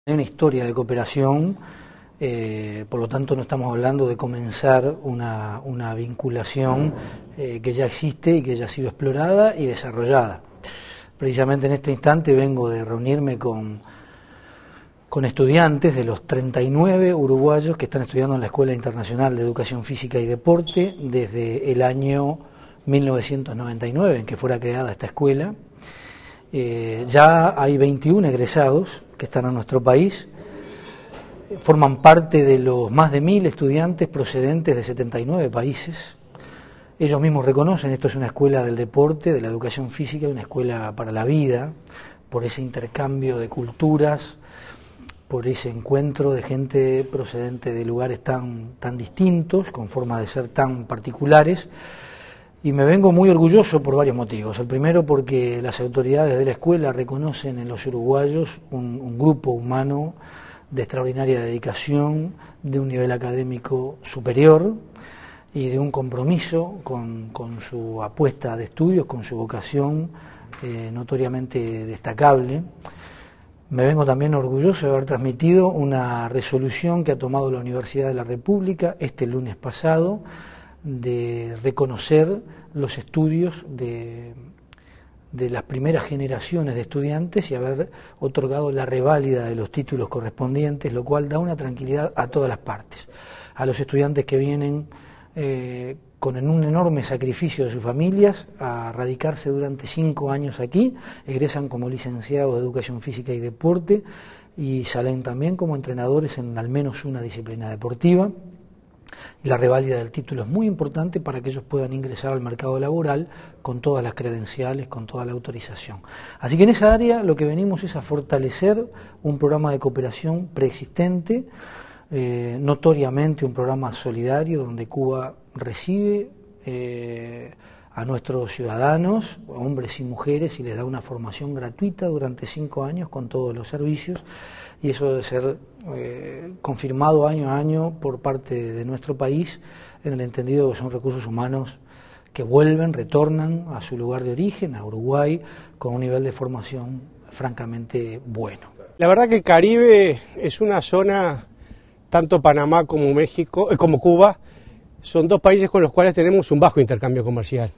Hay una historia de cooperación, por lo tanto no estamos hablando de comenzar una vinculación que ya existe y que ya ha sido explorada y desarrollada. Precisamente en este instante vengo de reunirme con estudiantes de los 39 uruguayos que están estudiando en la Escuela Internacional de Educación Física y Deporte desde el año 1999, en que fuera creada esta escuela. Ya hay 21 egresados que están en nuestro país, forman parte de los más de 1000 estudiantes procedentes de 79 países. Ellos mismos reconocen, esto es una escuela del deporte, de la educación física, una escuela para la vida, por ese intercambio de culturas, por ese encuentro de gente procedente de lugares tan distintos, con formas de ser tan particulares. Y me vengo muy orgulloso por varios motivos. El primero, porque las autoridades de la escuela reconocen en los uruguayos un grupo humano de extraordinaria dedicación, de un nivel académico superior y de un compromiso con su apuesta de estudios, con su vocación notoriamente destacable. Me vengo también orgulloso de haber transmitido una resolución que ha tomado la Universidad de la República este lunes pasado, de reconocer los estudios de las primeras generaciones de estudiantes y haber otorgado la reválida de los títulos correspondientes, lo cual da una tranquilidad a todas las partes. A los estudiantes que vienen con un enorme sacrificio de sus familias a radicarse durante 5 años aquí, egresan como licenciados de Educación Física y Deporte y salen también como entrenadores en al menos una disciplina deportiva. Y la reválida del título es muy importante para que ellos puedan ingresar al mercado laboral con todas las credenciales, con toda la autorización. Así que en esa área lo que venimos es a fortalecer un programa de cooperación preexistente, notoriamente un programa solidario donde Cuba recibe a nuestros ciudadanos, hombres y mujeres, y les da una formación gratuita durante 5 años con todos los servicios, y eso debe ser confirmado año a año por parte de nuestro país, en el entendido que son recursos humanos que vuelven, retornan a su lugar de origen, a Uruguay, con un nivel de formación francamente bueno. La verdad que el Caribe es una zona, tanto Panamá como México, como Cuba, son 2 países con los cuales tenemos un bajo intercambio comercial.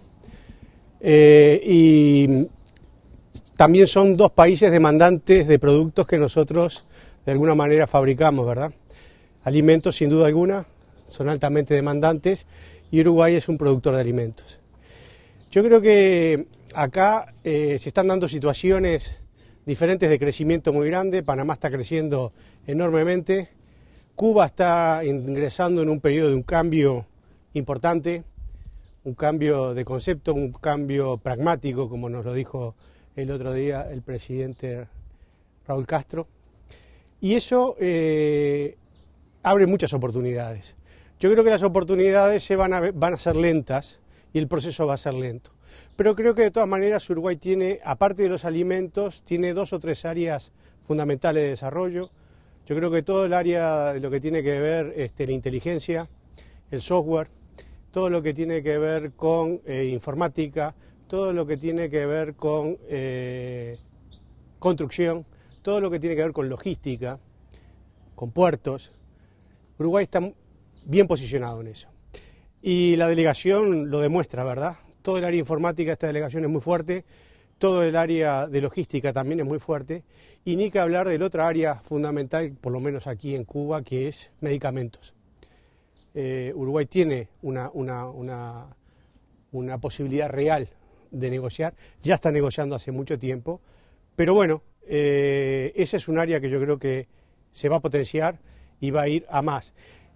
Y también son 2 países demandantes de productos que nosotros de alguna manera fabricamos, ¿verdad? Alimentos, sin duda alguna, son altamente demandantes y Uruguay es un productor de alimentos. Yo creo que acá se están dando situaciones diferentes de crecimiento muy grande. Panamá está creciendo enormemente, Cuba está ingresando en un periodo de un cambio importante, un cambio de concepto, un cambio pragmático, como nos lo dijo el otro día el presidente Raúl Castro, y eso abre muchas oportunidades. Yo creo que las oportunidades van a ser lentas y el proceso va a ser lento, pero creo que de todas maneras Uruguay tiene, aparte de los alimentos, tiene 2 o 3 áreas fundamentales de desarrollo. Yo creo que todo el área de lo que tiene que ver la inteligencia, el software, todo lo que tiene que ver con informática, todo lo que tiene que ver con construcción, todo lo que tiene que ver con logística, con puertos. Uruguay está bien posicionado en eso. Y la delegación lo demuestra, ¿verdad? Todo el área informática, esta delegación es muy fuerte, todo el área de logística también es muy fuerte, y ni que hablar de la otra área fundamental, por lo menos aquí en Cuba, que es medicamentos. Uruguay tiene una posibilidad real de negociar, ya está negociando hace mucho tiempo, pero bueno, ese es un área que yo creo que se va a potenciar y va a ir a más.